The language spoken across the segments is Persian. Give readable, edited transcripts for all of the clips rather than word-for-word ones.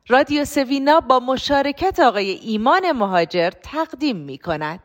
رادیو سوینا با مشارکت آقای ایمان مهاجر تقدیم می کند.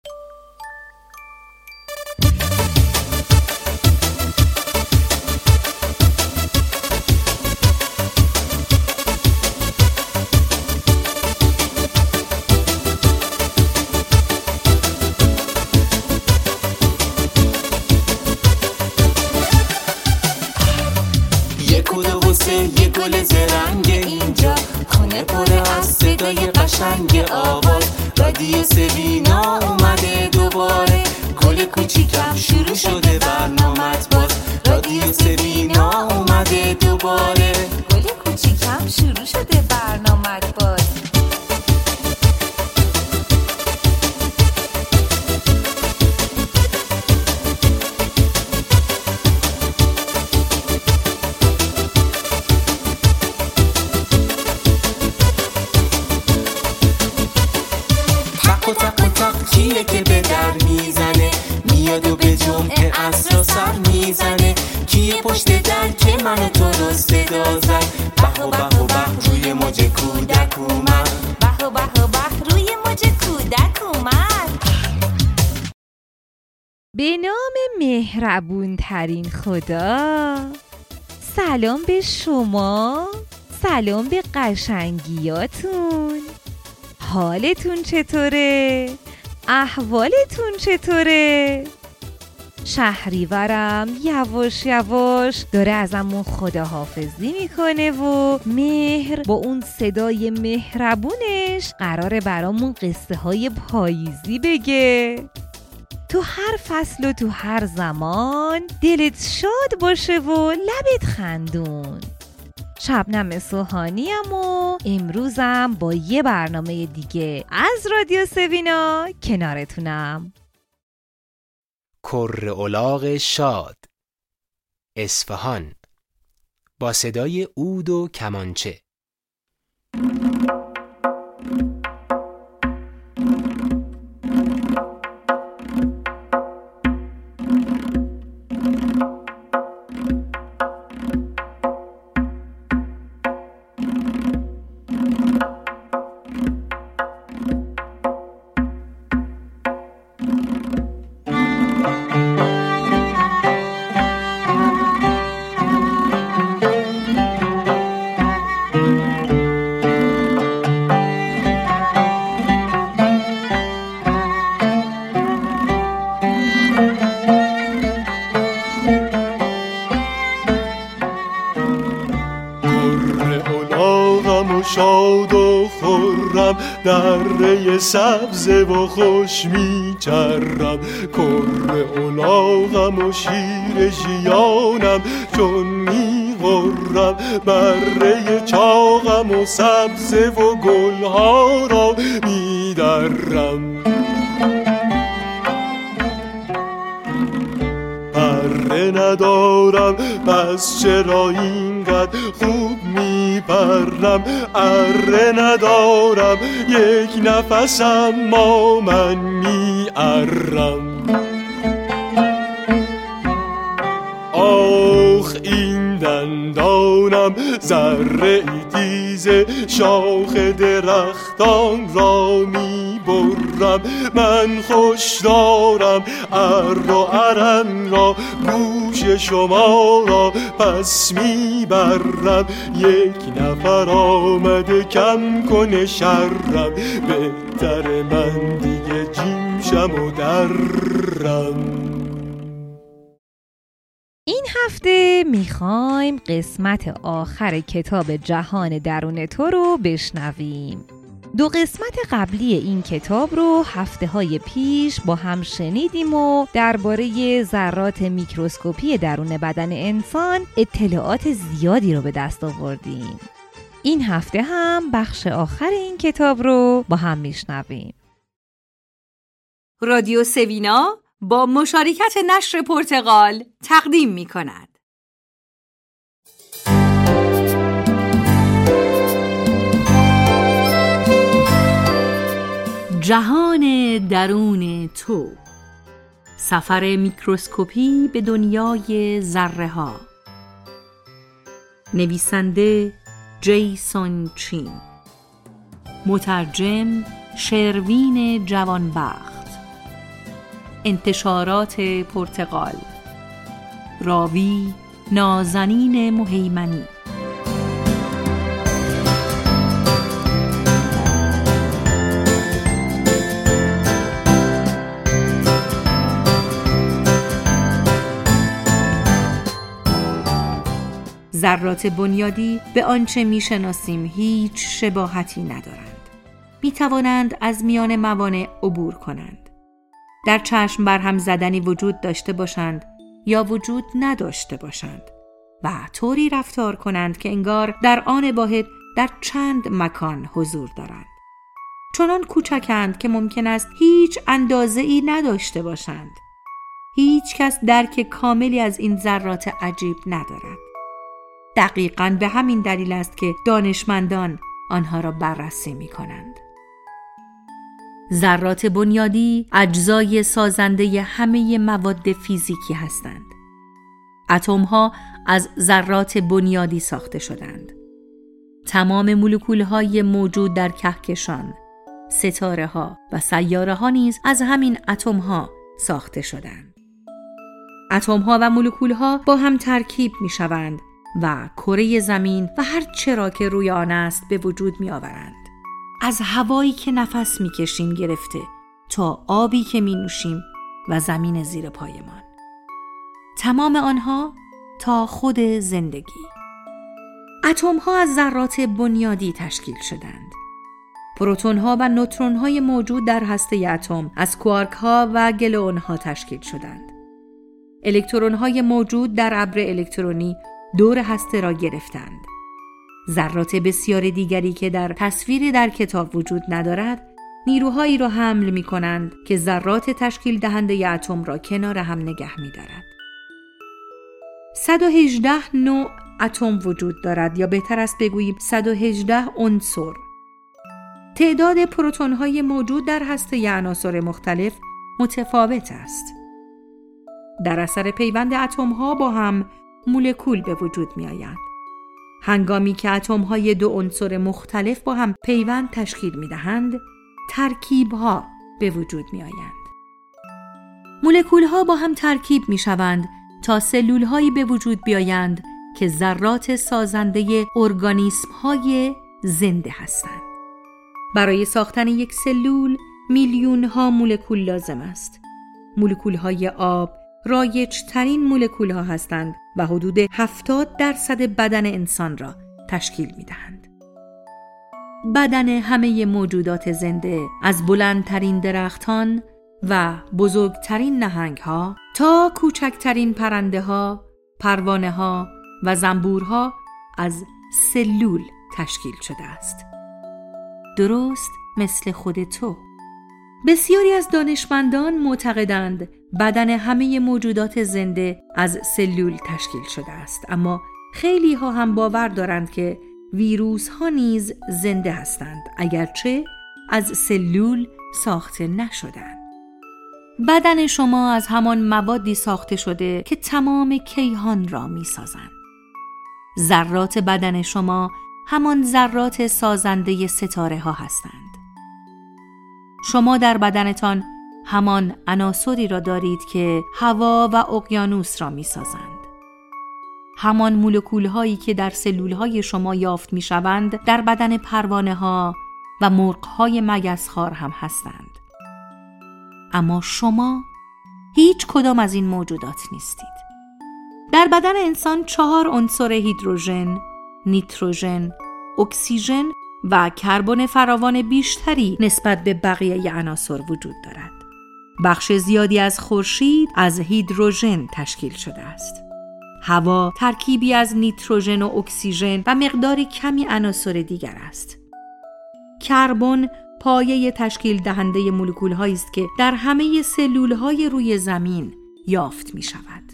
یه گل زرنگ اینجا، خونه پر از صدای قشنگ آواز. رادیو سوینا اومده دوباره، گل کوچیکم شروع شده برنامت باز. رادیو سوینا اومده دوباره، گل کوچیکم شروع شده برنامت باز. کیه که به در میزنه، میاد و به جمعه عصر سر میزنه. کیه پشت در که منو تو رو صدا زد، به و به و به روی موج کودک اومد، به و به و به روی موج کودک اومد. به نام مهربون ترین خدا، سلام به شما، سلام به قشنگیاتون. حالتون چطوره؟ احوالتون چطوره؟ شهریورم یواش یواش داره ازمون خداحافظی میکنه و مهر با اون صدای مهربونش قراره برامون قصه های پاییزی بگه. تو هر فصل و تو هر زمان دلت شاد باشه و لبت خندون. شبنم سوهانیم و امروزم با یه برنامه دیگه از رادیو سوینا کنارتونم. کره الاغ شاد، اصفهان، با صدای عود و کمانچه. شاد و خرم، دره سبز و خوش میچرم. کره الاغم و شیر ژیانم، چون میغرم بره چاقم و سبز و گلها را میدرم. پره ندارم پس چرا اینقدر خوب میپرم. اره ندارم یک نفس اما من میارم. آخ این دندانم ذره تیز، شاخ درختان را میبرم. من خوش دارم اره و ارن را، گوش شما را پس میبرم. یک نفر آمده کم کنه شرم، بهتر من دیگه جیم شم و درم. این هفته میخوایم قسمت آخر کتاب جهان درون تو رو بشنویم. 2 قسمت قبلی این کتاب رو هفته‌های پیش با هم شنیدیم و درباره ذرات میکروسکوپی درون بدن انسان اطلاعات زیادی رو به دست آوردیم. این هفته هم بخش آخر این کتاب رو با هم میشنویم. رادیو سوینا با مشارکت نشر پرتغال تقدیم می کند. جهان درون تو، سفر میکروسکوپی به دنیای ذره ها. نویسنده جیسون چین. مترجم شروین جوانبخت. انتشارات پرتغال. راوی نازنین مهیمنی. ذرات بنیادی به آنچه می‌شناسیم هیچ شباهتی ندارند. می‌توانند از میان موانع عبور کنند. در چشم برهم زدنی وجود داشته باشند یا وجود نداشته باشند و طوری رفتار کنند که انگار در آن واحد در چند مکان حضور دارند. چنان کوچکند که ممکن است هیچ اندازه‌ای نداشته باشند. هیچ کس درک کاملی از این ذرات عجیب ندارد. دقیقاً به همین دلیل است که دانشمندان آنها را بررسی می کنند. ذرات بنیادی اجزای سازنده همه مواد فیزیکی هستند. اتم‌ها از ذرات بنیادی ساخته شدند. تمام مولکول‌های موجود در کهکشان، ستاره‌ها و سیاره‌ها نیز از همین اتم‌ها ساخته شدند. اتم‌ها و مولکول‌ها با هم ترکیب می‌شوند و کره زمین و هر چرا که روی آن است به وجود می آورند. از هوایی که نفس می کشیم گرفته تا آبی که می نوشیم و زمین زیر پایمان. تمام آنها تا خود زندگی. اتم ها از ذرات بنیادی تشکیل شدند. پروتون ها و نوترون های موجود در هسته اتم از کوارک ها و گلوئون ها تشکیل شدند. الکترون های موجود در ابر الکترونی دور هسته را گرفتند. ذرات بسیار دیگری که در تصویری در کتاب وجود ندارد، نیروهایی را حمل می کنند که ذرات تشکیل دهنده اتم را کنار هم نگه می دارد. 118 نوع اتم وجود دارد، یا بهتر است بگوییم 118 عنصر. تعداد پروتون های موجود در هسته عناصر مختلف متفاوت است. در اثر پیوند اتم ها با هم مولکول به وجود می آیند. هنگامی که اتم های دو عنصر مختلف با هم پیوند تشکیل می دهند، ترکیب ها به وجود می آیند. مولکول ها با هم ترکیب می شوند تا سلول هایی به وجود بیایند که ذرات سازنده ارگانیسم های زنده هستند. برای ساختن یک سلول میلیون ها مولکول لازم است. مولکول های آب رایج ترین مولکول ها هستند و حدود 70% بدن انسان را تشکیل می دهند. بدن همه موجودات زنده، از بلندترین درختان و بزرگترین نهنگ ها تا کوچکترین پرنده ها، پروانه ها و زنبورها، از سلول تشکیل شده است. درست مثل خود تو. بسیاری از دانشمندان معتقدند بدن همه موجودات زنده از سلول تشکیل شده است، اما خیلی ها هم باور دارند که ویروس ها نیز زنده هستند، اگرچه از سلول ساخته نشدند. بدن شما از همان موادی ساخته شده که تمام کیهان را می سازند. ذرات بدن شما همان ذرات سازنده ستاره ها هستند. شما در بدنتان همان عناصری را دارید که هوا و اقیانوس را می سازند. همان مولکول هایی که در سلول های شما یافت می شوند در بدن پروانه ها و مرغ های مگسخوار هم هستند. اما شما هیچ کدام از این موجودات نیستید. در بدن انسان 4 عنصر هیدروژن، نیتروژن، اکسیژن و کربن فراوان بیشتری نسبت به بقیه عناصر وجود دارد. بخش زیادی از خورشید از هیدروژن تشکیل شده است. هوا ترکیبی از نیتروژن و اکسیژن و مقداری کمی عناصر دیگر است. کربن پایه تشکیل دهنده مولکول هایی است که در همه سلول های روی زمین یافت می شود.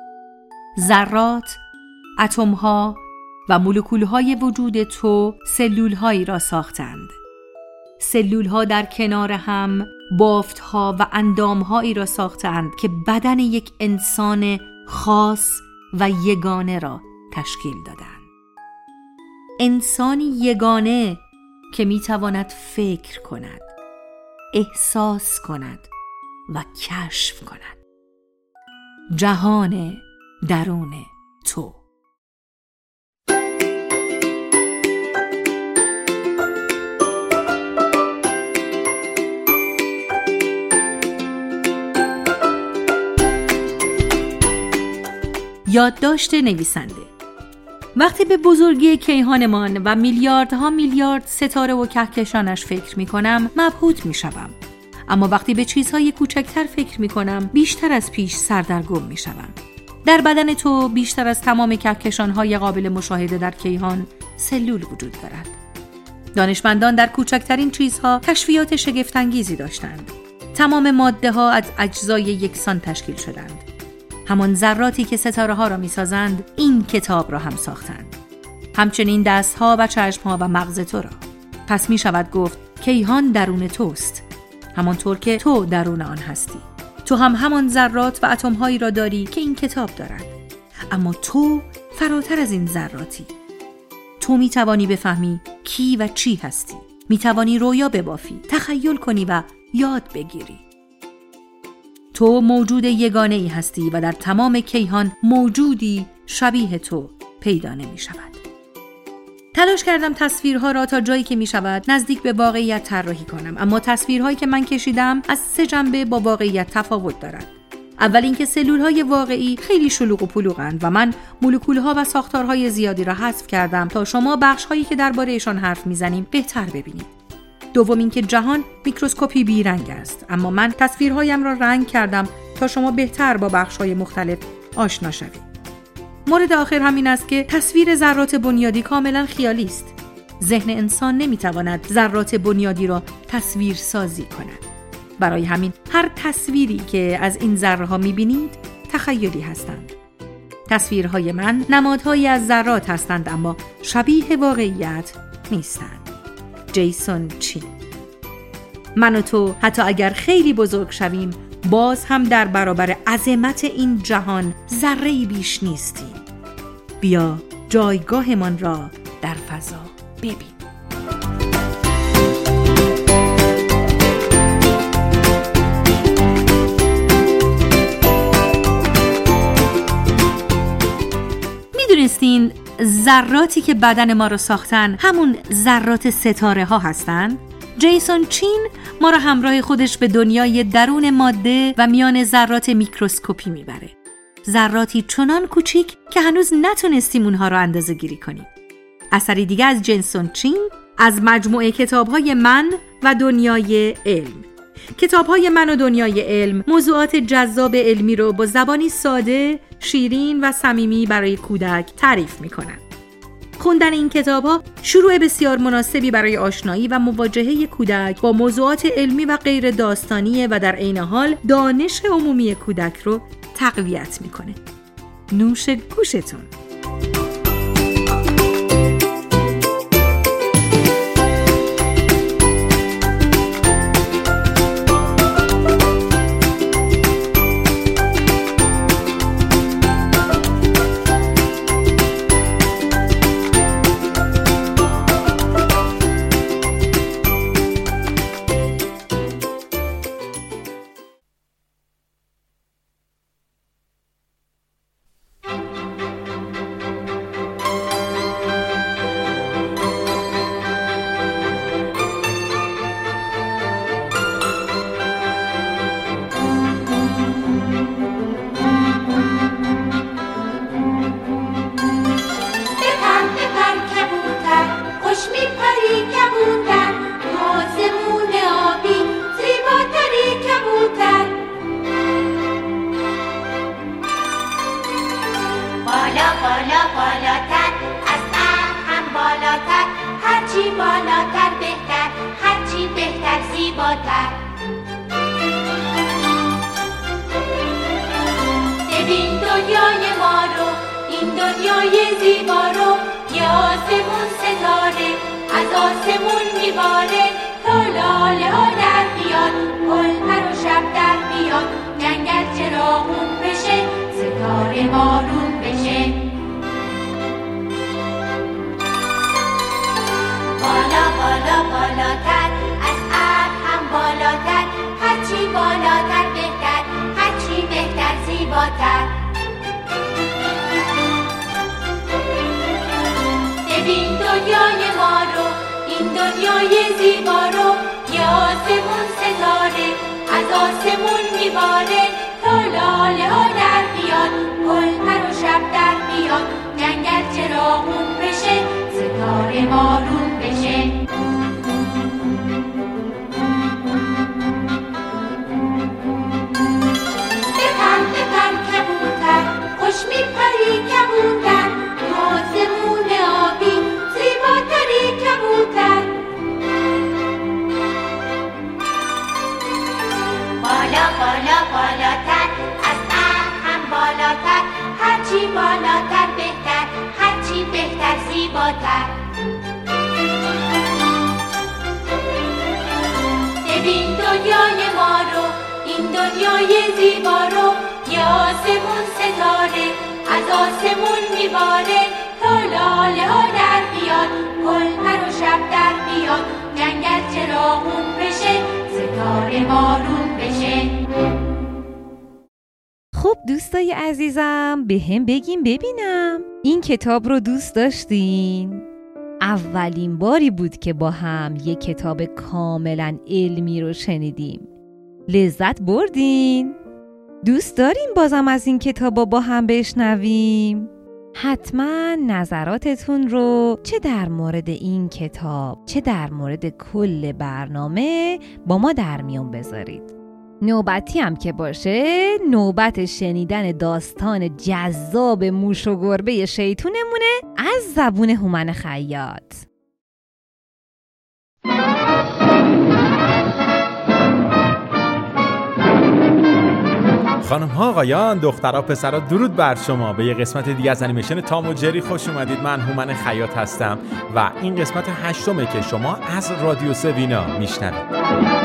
ذرات، اتم ها و مولکول های وجود تو سلول هایی را ساختند. سلول ها در کنار هم بافت ها و اندام هایی را ساختند که بدن یک انسان خاص و یگانه را تشکیل دادند. انسانی یگانه که میتواند فکر کند، احساس کند و کشف کند. جهان درون تو. یادداشت نویسنده: وقتی به بزرگی کیهانمان و میلیاردها میلیارد ستاره و کهکشانش فکر می کنم مبهوت می شوم. اما وقتی به چیزهای کوچکتر فکر می کنم بیشتر از پیش سردرگم می شوم. در بدن تو بیشتر از تمام کهکشانهای قابل مشاهده در کیهان سلول وجود دارد. دانشمندان در کوچکترین چیزها کشفیات شگفت‌انگیزی داشتند. تمام ماده ها از اجزای یکسان تشکیل شدند. همان ذراتی که ستاره ها را می سازند این کتاب را هم ساختند. همچنین دست ها و چشم ها و مغز تو را. پس می شود گفت کیهان درون توست، همانطور که تو درون آن هستی. تو هم همان ذرات و اتم هایی را داری که این کتاب دارد. اما تو فراتر از این ذراتی. تو می توانی بفهمی کی و چی هستی. می توانی رویا ببافی، تخیل کنی و یاد بگیری. تو موجود یگانه ای هستی و در تمام کیهان موجودی شبیه تو پیدا نمی شود. تلاش کردم تصویرها را تا جایی که می شود نزدیک به واقعیت طراحی کنم، اما تصویرهایی که من کشیدم از 3 جنبه با واقعیت تفاوت دارد. اول اینکه سلولهای واقعی خیلی شلوغ و پلوغند و من مولکولها و ساختارهای زیادی را حذف کردم تا شما بخشهایی که درباره‌شان حرف میزنیم بهتر ببینید. دوم اینکه جهان میکروسکوپی بیرنگ است، اما من تصویرهایم را رنگ کردم تا شما بهتر با بخش‌های مختلف آشنا شوید. مورد آخر همین است که تصویر ذرات بنیادی کاملا خیالی است. ذهن انسان نمیتواند ذرات بنیادی را تصویر سازی کند. برای همین هر تصویری که از این ذره‌ها می‌بینید تخیلی هستند. تصویرهای من نمادهایی از ذرات هستند اما شبیه واقعیت نیستند. جیسون چین. من و تو حتی اگر خیلی بزرگ شویم باز هم در برابر عظمت این جهان ذره‌ای بیش نیستیم. بیا جایگاهمان را در فضا ببین. میدونستین ذراتی که بدن ما رو ساختن همون ذرات ستاره ها هستن؟ جیسون چین ما را همراه خودش به دنیای درون ماده و میان ذرات میکروسکوپی میبره. ذراتی چنان کوچیک که هنوز نتونستیم اونها رو اندازه گیری کنیم. اثری دیگه از جیسون چین از مجموعه کتاب‌های من و دنیای علم. کتاب‌های من و دنیای علم موضوعات جذاب علمی رو با زبانی ساده، شیرین و صمیمی برای کودک تعریف می‌کنند. خوندن این کتاب‌ها شروع بسیار مناسبی برای آشنایی و مواجهه کودک با موضوعات علمی و غیر داستانی و در عین حال دانش عمومی کودک رو تقویت می‌کنه. نوش گوشتون. بالاتر از هم بالاتر، هرچی بالاتر بهتر، هرچی بهتر زیباتر. ببین دنیای ما رو، این دنیای زیبا رو، یه آسمون ستاره از آسمون میباره تا لاله ها در بیاد، گل پر و شب در بیاد، جنگل چراغون بشه، ستاره بارون بشه. بالاتر، از ابر هم بالاتر، هرچی بالاتر بهتر، هرچی بهتر زیباتر. ببین دنیای ما رو، این دنیای زیبا رو، یه آسمون ستاره از آسمون میباره، تا لاله ها در بیاد، گل پر و شب در بیاد، جنگل چراغون بشه، ستاره بارون بشه. بپر بپر کبوتر، خوش میپری کبوتر، تو آسمون آبی زیباتری کبوتر. بالا بالا بالاتر، از ابر هم بالاتر، هرچی بالاتر بهتر، هرچی بهتر زیباتر. ببین دنیای ما رو، این دنیای زیبا رو، یه آسمون ستاره از آسمون میباره، تا لاله ها در بیاد، گل پر و شب در بیاد، جنگل چراغون بشه، ستاره بارون بشه. خب دوستای عزیزم، به هم بگیم ببینم این کتاب رو دوست داشتین؟ اولین باری بود که با هم یک کتاب کاملا علمی رو شنیدیم. لذت بردین؟ دوست دارین بازم از این کتاب با هم بشنویم؟ حتما نظراتتون رو چه در مورد این کتاب چه در مورد کل برنامه با ما در میون بذارید. نوبتی هم که باشه، نوبت شنیدن داستان جذاب موش و گربه شیطونمونه از زبون هومن خیاط. خانم ها آقایان، دخترها پسرها، درود بر شما. به یه قسمت دیگه از انیمیشن تام و جری خوش اومدید. من هومن خیاط هستم و این قسمت 8 که شما از رادیو سوینا میشنوید.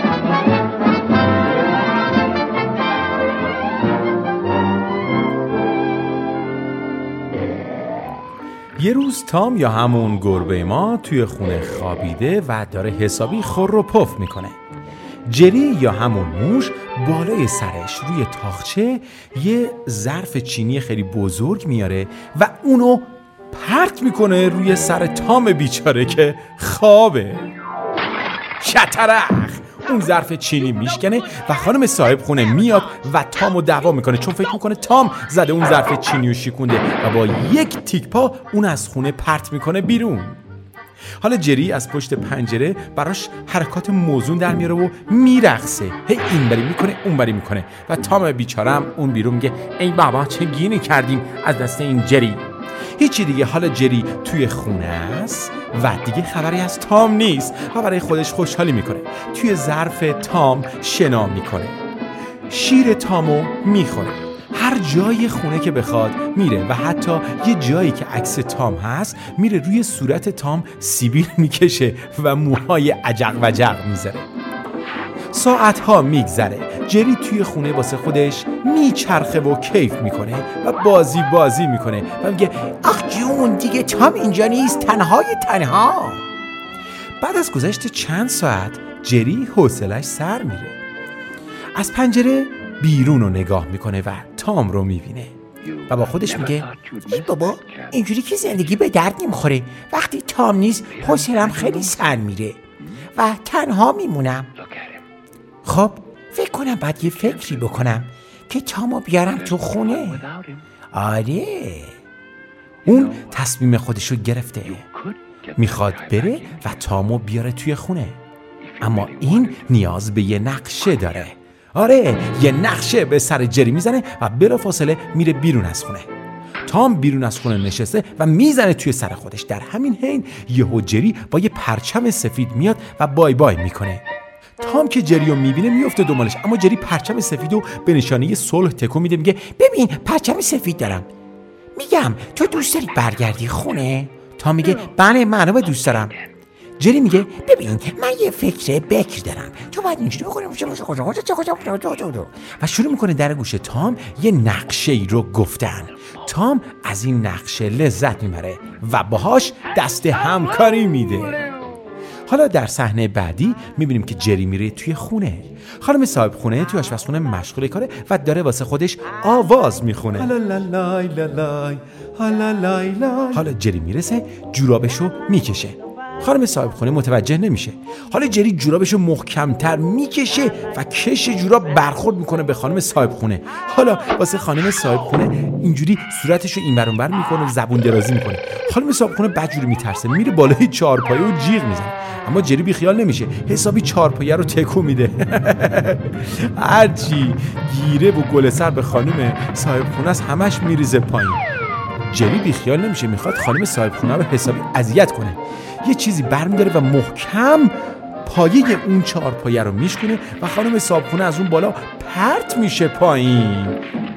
یه روز تام یا همون گربه ما توی خونه خوابیده و داره حسابی خور و پف میکنه. جری یا همون موش بالای سرش روی تاقچه یه ظرف چینی خیلی بزرگ میاره و اونو پرت میکنه روی سر تام بیچاره که خوابه. شترخ اون ظرف چینی میشکنه و خانم صاحب خونه میاد و تامو دعوا میکنه، چون فکر میکنه تام زده اون ظرف چینی رو شکونده و با یک تیک پا اون از خونه پرت میکنه بیرون. حالا جری از پشت پنجره براش حرکات موزون در میاره و میرقصه، هی این بری میکنه اون بری میکنه و تام بیچارم اون بیرون میگه ای بابا چه گینی کردیم از دست این جری. هیچی دیگه. حالا جری توی خونه است و دیگه خبری از تام نیست و برای خودش خوشحالی میکنه. توی ظرف تام شنا میکنه، شیر تامو میخوره، هر جای خونه که بخواد میره و حتی یه جایی که عکس تام هست میره روی صورت تام سیبیل میکشه و موهای عجق وجق میذاره. ساعتها میگذره، جری توی خونه واسه خودش میچرخه و کیف میکنه و بازی میکنه و میگه آخ جون دیگه تام اینجا نیست، تنها. بعد از گذشت چند ساعت جری حوصلش سر میره، از پنجره بیرون رو نگاه میکنه و تام رو میبینه و با خودش میگه ای بابا اینجوری که زندگی به درد نمیخوره، وقتی تام نیست حوصله‌ام خیلی سر میره و تنها میمونم. خب فکر کنم باید یه فکری بکنم که تامو بیارم تو خونه. آره، اون تصمیم خودشو گرفته، میخواد بره و تامو بیاره توی خونه، اما این نیاز به یه نقشه داره. آره، یه نقشه به سر جری میزنه و بلافاصله میره بیرون از خونه. تام بیرون از خونه نشسته و میزنه توی سر خودش. در همین حین یهو جری با یه پرچم سفید میاد و بای بای میکنه. تام که جری رو میبینه میفته دنبالش، اما جری پرچم سفیدو به نشانه صلح تکون میده، میگه ببین پرچم سفید دارم، میگم تو دوست داری برگردی خونه؟ تام میگه بله منو دوست دارم. جری میگه ببین من یه فکر بکر دارم، تو باید اینجوری بکنیم و شروع میکنه در گوش تام یه نقشه ای رو گفتن. تام از این نقشه لذت میبره و باهاش دست همکاری میده. حالا در صحنه بعدی میبینیم که جری میره توی خونه. خانم صاحب خونه توی آشپزخونه مشغول کاره و داره واسه خودش آواز میخونه. حالا جری میرسه جورابشو میکشه. خانم صاحب خونه متوجه نمیشه. حالا جری جورابشو محکمتر میکشه و کش جوراب برخورد میکنه به خانم صاحب خونه. حالا واسه خانم صاحب خونه اینجوری صورتشو این ور اون ور میکنه و زبون درازی میکنه. خانم صاحب خونه بدجوری میترسه، میره بالای چهارپایه و جیغ میزنه. اما جری بی خیال نمیشه، حسابی چهارپایه رو تکون میده. هرچی گیره و گل سر به خانم صاحب خونه است همش میریزه پایین. جری بی خیال نمیشه، میخواد خانم صاحب خونه رو حسابی اذیت کنه. یه چیزی برمی‌داره و محکم پایه اون چهارپایه رو میشکنه و خانم صاحب خونه از اون بالا پرت میشه پایین.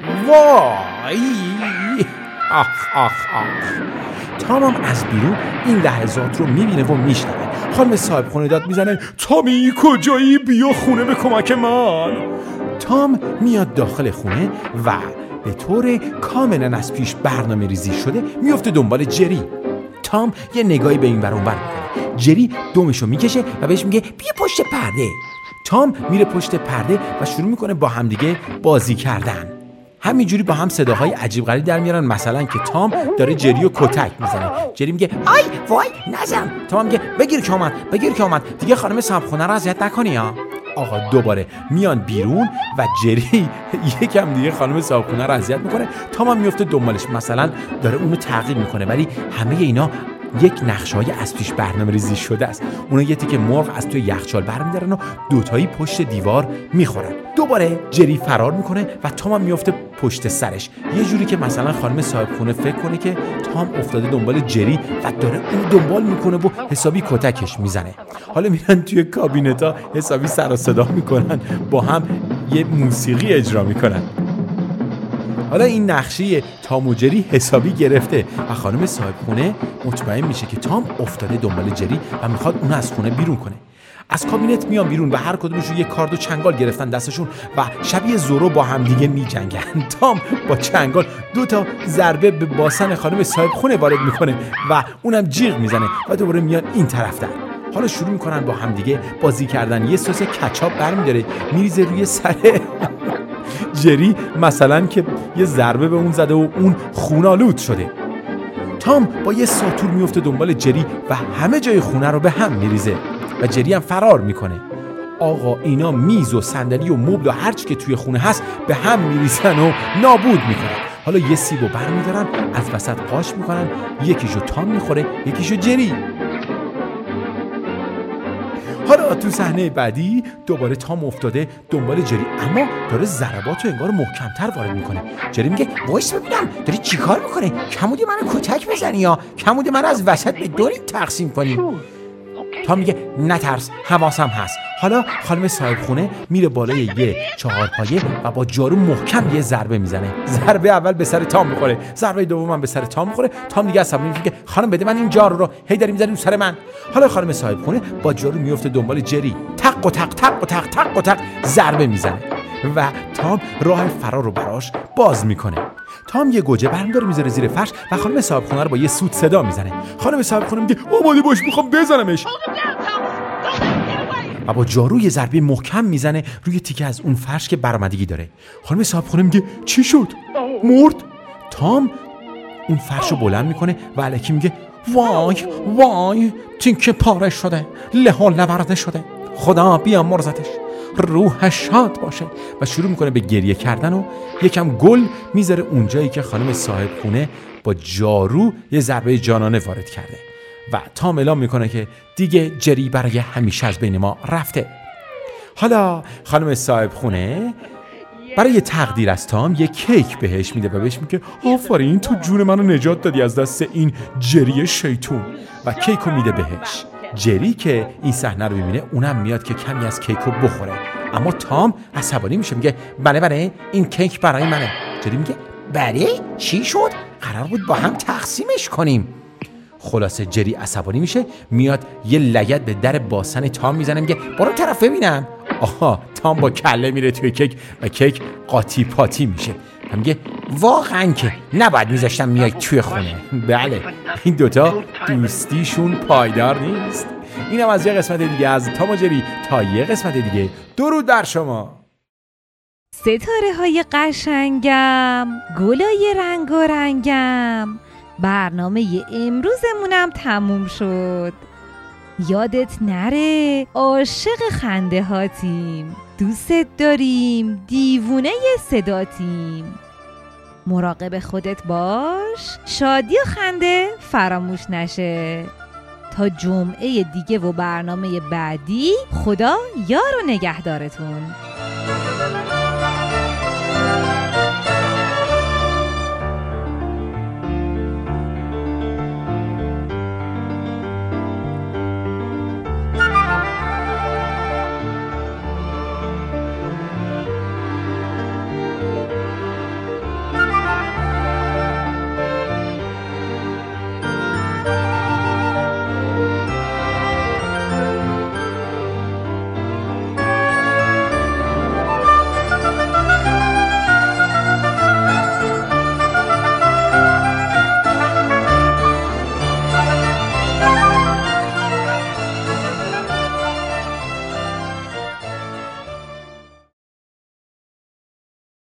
وای! آخ آخ آخ. تام هم از بیرون این لحظات رو میبینه و میشنوه. خانم صاحب خونه داد میزنه تامی کجایی؟ بیا خونه به کمک من. تام میاد داخل خونه و به طور کاملا از پیش برنامه ریزی شده میفته دنبال جری. تام یه نگاهی به این ور اون ور میکنه. جری دومشو میکشه و بهش میگه بیا پشت پرده. تام میره پشت پرده و شروع میکنه با همدیگه بازی کردن. همینجوری با هم صداهای عجیب غریب در میارن، مثلا که تام داره جری رو کتک میزنه. جری میگه آی وای نزن. تام میگه بگیر که اومد دیگه خانم صاحب خونه رو اذیت نکنی ها. آقا دوباره میان بیرون و جری یکم دیگه خانم صاحب خونه رو اذیت میکنه. تام هم میفته دنبالش، مثلا داره اونو تعقیب میکنه، ولی همه اینا یک نقشه‌های از پیش برنامه ریزی شده است. اونا یه تیکه مرغ از توی یخچال برمی‌دارن و دوتایی پشت دیوار میخورن. دوباره جری فرار میکنه و تام هم میفته پشت سرش، یه جوری که مثلا خانم صاحب خونه فکر کنه که تام افتاده دنبال جری و داره اون دنبال میکنه و حسابی کتکش میزنه. حالا میرن توی کابینتا حسابی سر و صدا میکنن، با هم یه موسیقی اجرا میکنن. حالا این نقشه تام و جری حسابی گرفته و خانم صاحب خونه مطمئن میشه که تام افتاده دنبال جری و میخواد اونو از خونه بیرون کنه. از کابینت میان بیرون و هر کدومشون یه کارد و چنگال گرفتن دستشون و شبیه زورو با هم دیگه میجنگن. تام با چنگال 2 ضربه به باسن خانم صاحب خونه وارد میکنه و اونم جیغ میزنه و دوباره میان این طرف در. حالا شروع میکنن با هم دیگه بازی کردن. یه سس کچاپ برمی‌داره میریزه روی سر جری، مثلا که یه ضربه به اون زده و اون خونالود شده. تام با یه ساتور میفته دنبال جری و همه جای خونه رو به هم میریزه و جری هم فرار میکنه. آقا اینا میز و صندلی و مبل و هرچی که توی خونه هست به هم میریزن و نابود میکنن. حالا یه سیبو برمیدارن از وسط قاش میکنن، یکیشو تام میخوره یکیشو جری. حالا تو صحنه بعدی دوباره تام افتاده دنبال جری، اما داره ضرباتو انگار محکمتر وارد میکنه. جری میگه وایس ببینم داری چیکار میکنه؟ کمودی منو کتک بزنی یا کمودی منو از وسط به دو تقسیم کنی؟ تام میگه نترس، حواسم هست. حالا خانم صاحب خونه میره بالای یه چهارپایه و با جارو محکم یه ضربه میزنه. ضربه اول به سر تام میخوره، ضربه دوم هم به سر تام میخوره. تام دیگه عصبانی میشه که خانم بده من این جارو رو، هی داری میزنی رو سر من. حالا خانم صاحب خونه با جارو میفته دنبال جری، تق و تق تق و تق تق و تق ضربه میزنه و تام راه فرار رو براش باز میکنه. تام یه گوجه برمی‌داره میذاره زیر فرش و خانم صاحب خونه رو با یه سوت صدا میزنه. خانم صاحب خونه میگه آماده باش میخوام بزنمش و با جارو یه ضربه محکم میزنه روی تیکه از اون فرش که برآمدگی داره. خانم صاحب خونه میگه چی شد؟ مرد؟ تام اون فرش رو بلند میکنه و الکی میگه وای وای تیکه پاره شده، لحال نورده شده، خدا بیامرزتش، روحش شاد باشه. و شروع میکنه به گریه کردن و یکم گل میذاره اونجایی که خانم صاحب خونه با جارو یه ضربه جانانه وارد کرده و تام اعلام میکنه که دیگه جری برای همیشه از بین ما رفته. حالا خانم صاحب خونه برای تقدیر از تام یه کیک بهش میده و بهش میگه آفرین تو جون منو نجات دادی از دست این جری شیطون، و کیکو میده بهش. جری که این صحنه رو ببینه اونم میاد که کمی از کیکو بخوره، اما تام عصبانی میشه، میگه بله این کیک برای منه. جری میگه بله چی شد؟ قرار بود با هم تقسیمش کنیم. خلاصه جری عصبانی میشه، میاد یه لگد به در باسن تام میزنه، میگه برو طرف ببینم. آها، تام با کله میره توی کیک و کیک قاطی پاتی میشه. میگه واقعا که نباید میذاشتم میای توی خونه. بله این دوتا دوستیشون پایدار نیست. اینم از یه قسمت دیگه از تام و جری. تا یه قسمت دیگه، درود بر شما. ستاره های قشنگم، گلای رنگ و رنگم، برنامه امروزمونم تموم شد. یادت نره عاشق خنده هاتیم، دوستت داریم، دیوونه صداتیم. مراقب خودت باش، شادی و خنده فراموش نشه. تا جمعه دیگه و برنامه بعدی، خدا یار و نگهدارتون.